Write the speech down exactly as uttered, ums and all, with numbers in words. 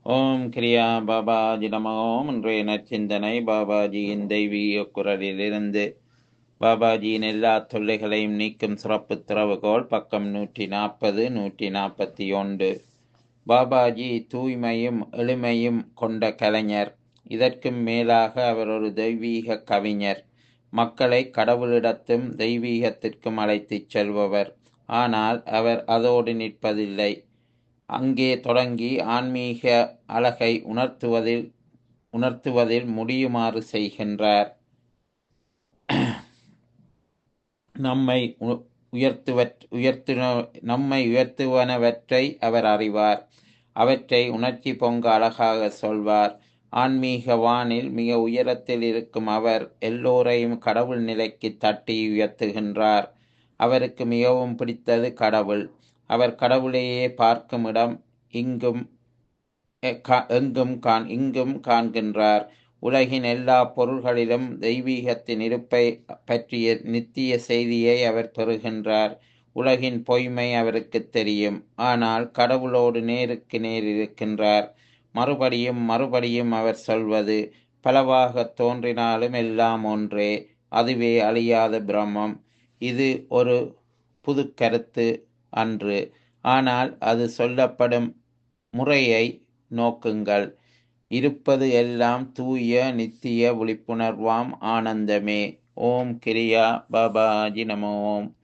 ஓம் கிரியா பாபாஜி நம ஓம். இன்றைய நற்சிந்தனை பாபாஜியின் தெய்வீக குரலிலிருந்து. பாபாஜியின் எல்லா தொல்லைகளையும் நீக்கும் சிறப்பு திறவுகோல், பக்கம் நூற்றி நாற்பது நூற்றி நாற்பத்தி ஒன்று. பாபாஜி தூய்மையும் எளிமையும் கொண்ட கலைஞர். இதற்கும் மேலாக அவர் ஒரு தெய்வீக கவிஞர். மக்களை கடவுளிடத்தும் தெய்வீகத்திற்கும் அழைத்துச் செல்பவர். ஆனால் அவர் அதோடு நிற்பதில்லை. அங்கே தொடங்கி ஆன்மீக அழகை உணர்த்துவதில் உணர்த்துவதில் முடியுமாறு செய்கின்றார். நம்மை உ- உயர்த்துவற் உயர்த்துன நம்மை உயர்த்துவனவற்றை அவர் அறிவார். அவற்றை உணர்ச்சி பொங்க அழகாக சொல்வார். ஆன்மீக வானில் மிக உயரத்தில் இருக்கும் அவர் எல்லோரையும் கடவுள் நிலைக்கு தட்டி உயர்த்துகின்றார். அவருக்கு மிகவும் பிடித்தது கடவுள். அவர் கடவுளையே பார்க்கும் இடம் இங்கும் எ- கா- எங்கும் காண் இங்கும் காண்கின்றார். உலகின் எல்லா பொருள்களிலும் தெய்வீகத்தின் இருப்பை பற்றிய நித்திய செய்தியை அவர் பெறுகின்றார். உலகின் பொய்மை அவருக்கு தெரியும், ஆனால் கடவுளோடு நேருக்கு நேர் இருக்கின்றார். மறுபடியும் மறுபடியும் அவர் சொல்வது, பலவாகத் தோன்றினாலும் எல்லாம் ஒன்றே, அதுவே அழியாத பிரம்மம். இது ஒரு புது கருத்து அன்று, ஆனால் அது சொல்லப்படும் முறையை நோக்குங்கள். இருப்பது எல்லாம் தூய நித்திய விழிப்புணர்வாம் ஆனந்தமே. ஓம் கிரியா பாபாஜி நம ஓம்.